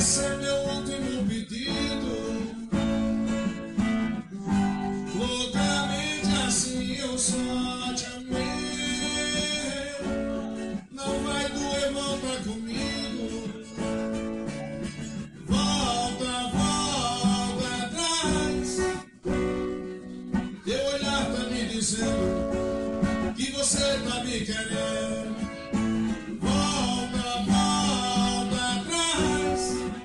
Esse é meu último pedido. Loucamente assim eu só te amei. Não vai doer, volta comigo. Volta, volta atrás. Teu olhar tá me dizendo que você tá me querendo. Volta, volta atrás.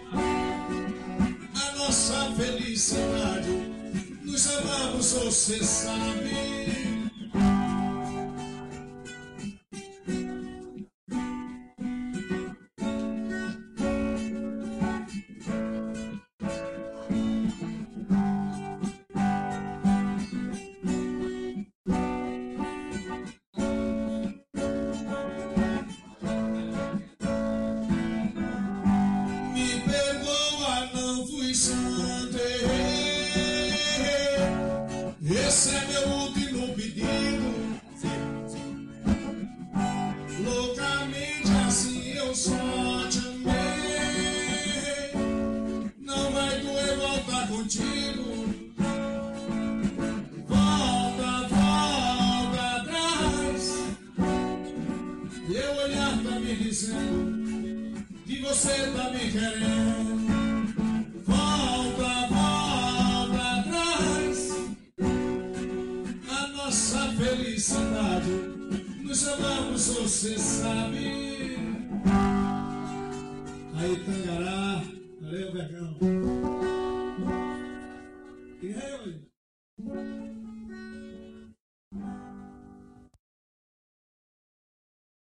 A nossa felicidade, nos amamos, você sabe. Me perdoa, não fui santo, errei. Esse é meu último pedido. Loucamente assim eu só te amei. Não vai doer voltar contigo. Volta, volta atrás. Teu olhar tá me dizendo que você tá me querendo. Volta, volta atrás. A nossa felicidade, nos amamos, você sabe. Aí, Tangará, valeu, Bergão.